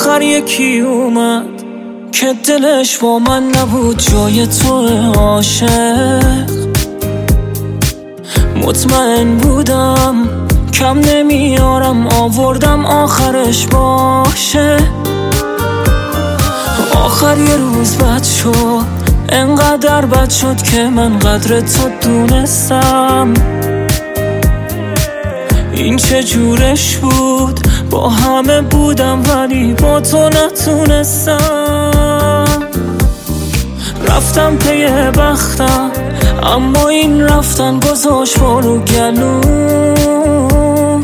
آخر یکی اومد که دلش با من نبود جای تو عاشق. مطمئن بودم کم نمیارم آوردم آخرش باشه. آخر یه روز بد شد، انقدر بد شد که من قدر تو دونستم. این چه جورش بود، با همه بودم ولی با تو نتونستم. رفتم پی بختم اما این رفتن گذاشت رو گلوم.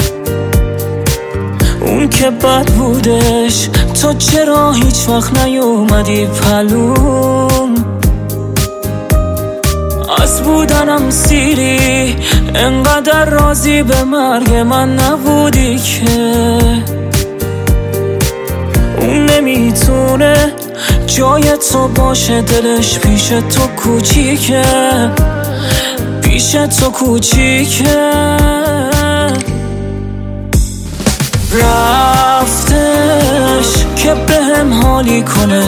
اون که بد بودش تو چرا هیچ وقت نیومدی پلوم. از بودنم سیری انقدر راضی به مرگ من نبودی که اون نمیتونه جای تو باشه. دلش پیش تو کوچیکه، پیش تو کوچیکه. رفتش که بهم حالی کنه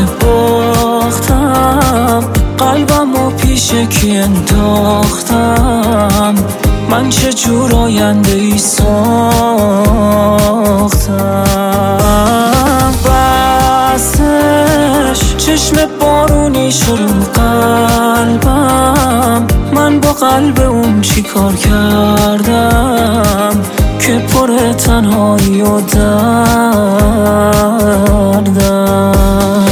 باختم. قلبمو پیش کی انداختم؟ من چه جور آینده ای ساختم؟ بستش چشم بارونی شروع قلبم. من با قلب اون چی کار کردم که پر تنهایی و دردم؟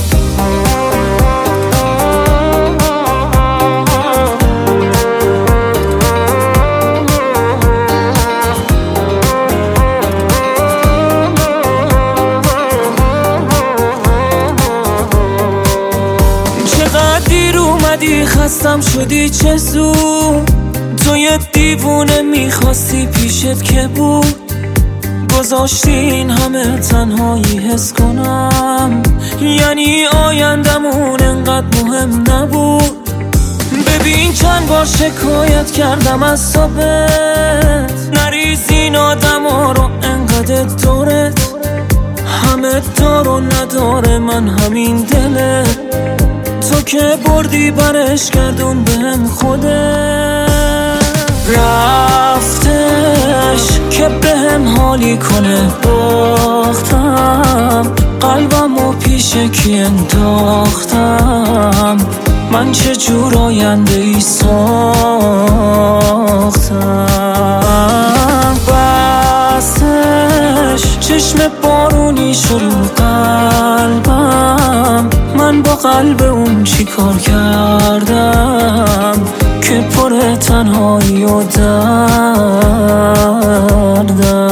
خستم شدی چه زود، تو یه دیوونه میخواستی پیشت که بود. گذاشتی این همه تنهایی حس کنم، یعنی آیندمون انقدر مهم نبود. ببین چند بار شکایت کردم از صبحت، نریزین آدم ها رو انقدر دورت. همه دار و نداره من همین دله، تو که بردی برش گردون بهم خوده. رفتش که بهم حالی کنه باختم. قلبمو پیش کی انداختم؟ من چه جور آینده ای ساختم؟ بستش چشم بارونی شروع قلبم. من با قلب اون چی کار کردم که پر تنهایی و دردم؟